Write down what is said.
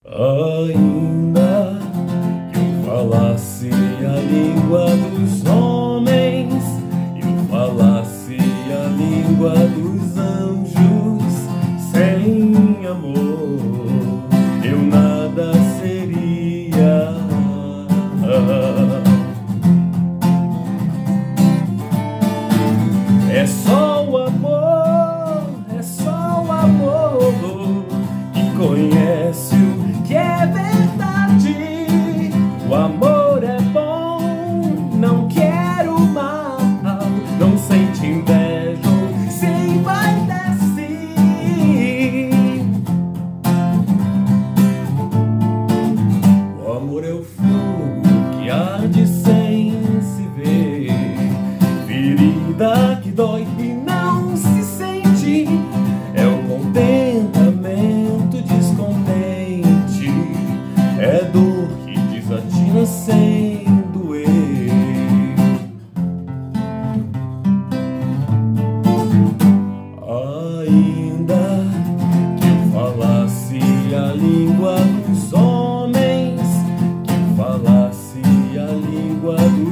Ainda que eu falasse a língua dos homens, eu falasse a língua dos anjos, sem amor eu nada seria. É só o amor que conhece o que é verdade. O amor é bom, não quer o mal, não sente inveja ou se envaidece. O amor é o fogo que arde sem se ver, ferida que dói e não se sente. É o contentamento descontente, é dor que desatina sem doer. Ainda que eu falasse a língua dos homens, que eu falasse a língua dos